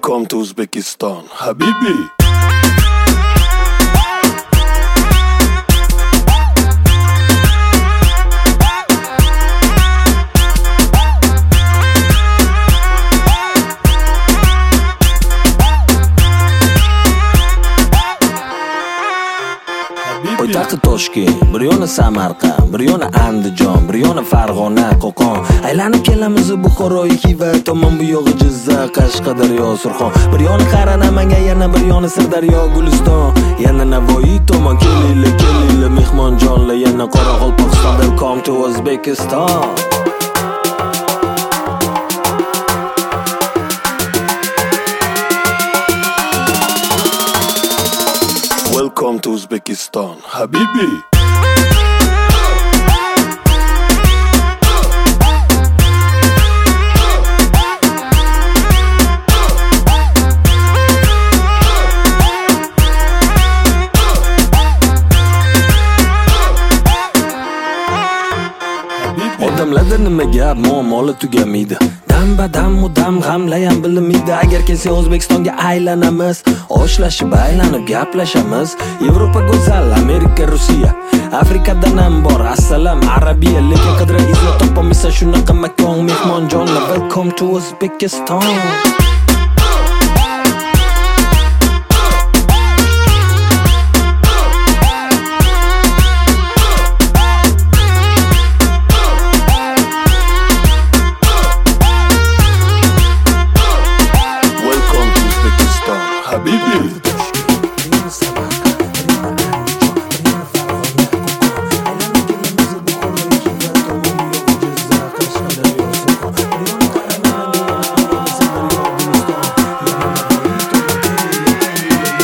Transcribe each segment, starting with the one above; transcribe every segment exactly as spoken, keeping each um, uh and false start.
Welcome to Uzbekistan, Habibi. Poytaxti Toshkent, bir yo'ni Samarqand, bir yo'ni Andijon, bir yo'ni Farg'ona, Qo'qon. Aylanib kelamiz Buxoro, Xiva tomon, bu yo'g'i Jizzax, Qashqadaryo, Surxon. Bir yo'ni Qaranamangan, yana bir yo'ni Sirdaryo, Guliston, yana Navoiy tomon. Kelinglar, kelinglar mehmonjonlar, yana Qoraqalpog'iston. Welcome to Uzbekistan. Welcome to Uzbekistan, Habibi. Odamlarda nima gap, muammolar tugamaydi. Dam badam mudam g'amlayam bilmaydi. Agar kelsa O'zbekistonga aylanamiz, oshlashib aylanib gaplashamiz. Yevropa go'zal, Amerika, Rossiya, Afrikadan ham bor assalom arabiya. Lekin qidra izlab topolmaysa shunaqa makon, mehmonjonlar. Welcome to Uzbekistan. Habibi.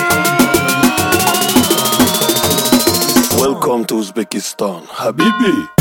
Welcome to Uzbekistan, Habibi.